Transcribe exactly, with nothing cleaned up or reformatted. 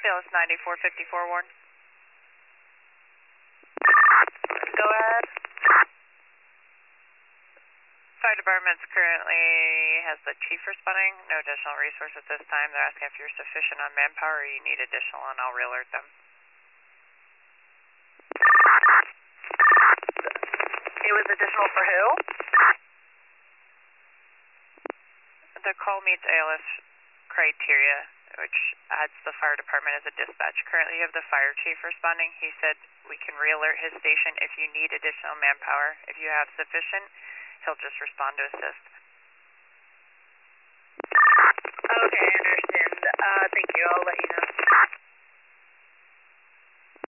Bayless ninety-four fifty-four, Warren. Go ahead. Fire department's currently has the chief responding. No additional resource at this time. They're asking if you're sufficient on manpower or you need additional, and I'll re-alert them. It was additional for who? The call meets A L S criteria, which adds the fire department as a dispatch. Currently you have the fire chief responding. He said we can re-alert his station if you need additional manpower. If you have sufficient, he'll just respond to assist. Okay, I understand. Uh, thank you. I'll let you know.